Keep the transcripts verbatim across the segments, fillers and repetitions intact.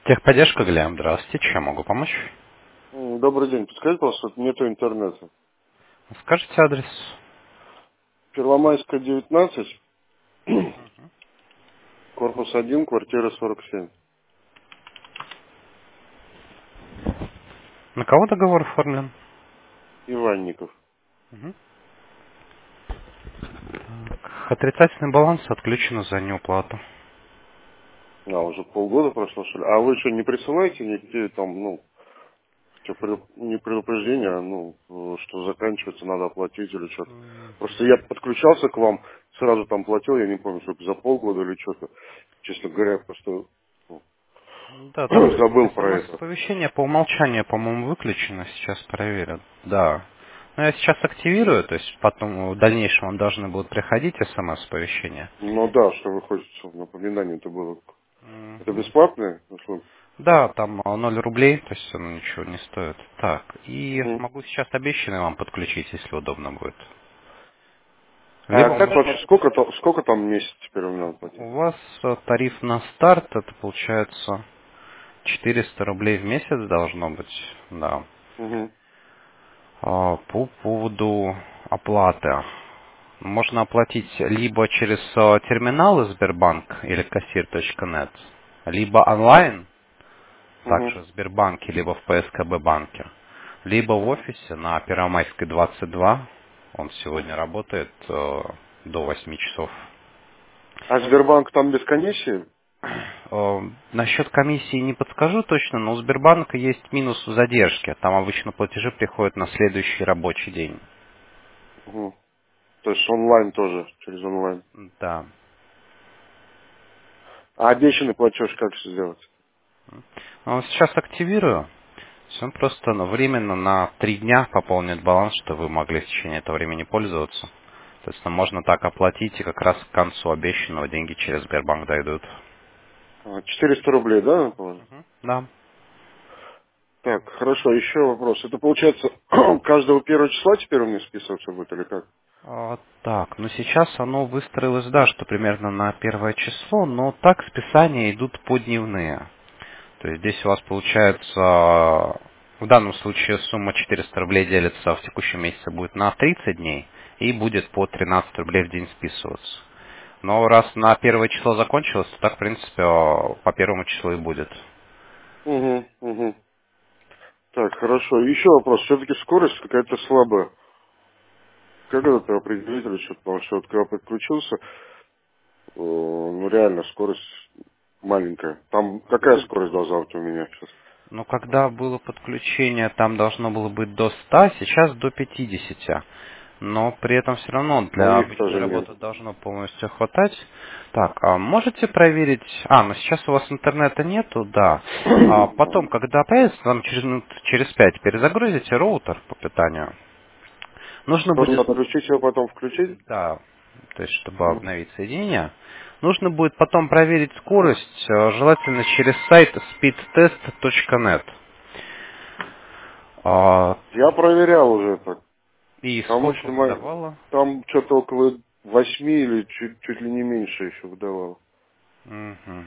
Техподдержка, Глеб, здравствуйте, чем могу помочь? М, Добрый день. Подскажите, пожалуйста, вот нету интернета. Скажите адрес. Первомайская, девятнадцать, корпус один, квартира сорок семь. На кого договор оформлен? Иванников. Мгм. Отрицательный баланс отключен за неуплату. А, уже полгода прошло, что ли? А вы что, не присылаете никакие там, ну, что, пред- не предупреждения, а, ну, э, что заканчивается, надо оплатить или что-то? Просто я подключался к вам, сразу там платил, я не помню, сколько, за полгода или что-то. Честно говоря, просто ну, Да, там забыл про это. смс-оповещение по умолчанию, по-моему, выключено. Сейчас проверят. Да. Но я сейчас активирую, то есть потом в дальнейшем вам должны будут приходить смс-оповещения. Ну да, что вы хотите, чтобы напоминание это было. Это Мгм. бесплатное услуга? Да, там а, ноль рублей, то есть оно ничего не стоит. Так, и Мгм. могу сейчас обещанный вам подключить, если удобно будет. А Либо как вообще, можно... сколько, там- сколько там в месяц теперь мне надо платить? У вас э, тариф на старт, это получается четыреста рублей в месяц должно быть, да. Угу. А, По поводу оплаты. Можно оплатить либо через э, терминалы Сбербанк или кассир точка нет, либо онлайн, Угу. также в Сбербанке, либо в П С К Б банке, либо в офисе на Первомайской двадцать два. Он сегодня работает э, до восьми часов. А Сбербанк там без комиссии? Э, Насчет комиссии не подскажу точно, но у Сбербанка есть минус в задержке. Там обычно платежи приходят на следующий рабочий день. Угу. То есть онлайн тоже, через онлайн. Да. А обещанный платеж как сделать? А вот сейчас активирую. Он просто ну, временно на три дня пополнит баланс, чтобы вы могли в течение этого времени пользоваться. То есть ну, можно так оплатить, и как раз к концу обещанного деньги через Сбербанк дойдут. А, четыреста рублей, да, надо положить? Мгм. Да. Так, хорошо, еще вопрос. Это получается каждого первого числа теперь у меня списываться будет или как? А, так, ну сейчас оно выстроилось, да, что примерно на первое число, но так списания идут по дневные. То есть здесь у вас получается, в данном случае сумма четыреста рублей делится в текущем месяце будет на тридцать дней и будет по тринадцать рублей в день списываться. Но раз на первое число закончилось, то так, в принципе, по первому числу и будет. Угу, угу. Так, хорошо. Еще вопрос. Все-таки скорость какая-то слабая. Как это определить или что-то? Потому что вот когда подключился, Э, Ну, реально, скорость маленькая. Там какая скорость должна быть у меня сейчас? Но когда было подключение, там должно было быть до ста, сейчас до пятидесяти. Но при этом все равно для Моих обычной тоже нет. работы должно полностью хватать. Так, а можете проверить... А, ну сейчас у вас интернета нету, да. А потом, когда появится, там через минут через пять перезагрузите роутер по питанию. Нужно Просто будет... отключить его, потом включить? Да, то есть чтобы Мгм. обновить соединение. Нужно будет потом проверить скорость, э, желательно через сайт speedtest точка нет. А, Я проверял уже это. И Там сколько очень ма- выдавало? там что-то около восьми или чуть, чуть ли не меньше еще выдавало. Мгм.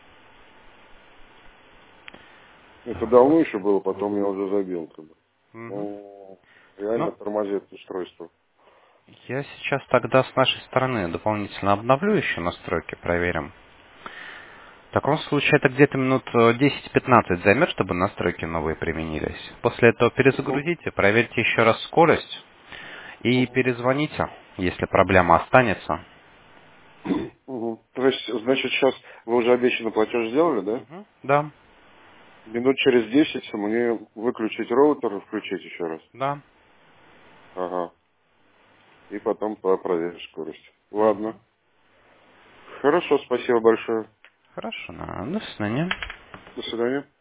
Это Так, давно вот. еще было, потом я уже забил. Как бы. Мгм. Ну, реально Ну, тормозит устройство. я сейчас тогда с нашей стороны дополнительно обновлю еще настройки, проверим. В таком случае это где-то минут э, десять-пятнадцать займет, чтобы настройки новые применились. После этого Угу. перезагрузите, проверьте еще раз скорость и Угу. перезвоните, если проблема останется. Угу. То есть, значит, сейчас вы уже обещанный платеж сделали, да? Мгм. Да, Минут через десять мне выключить роутер и включить еще раз. да. Ага. И потом по- проверишь скорость. Ладно. Мгм. Хорошо, спасибо большое. Хорошо, на- до свидания. До свидания.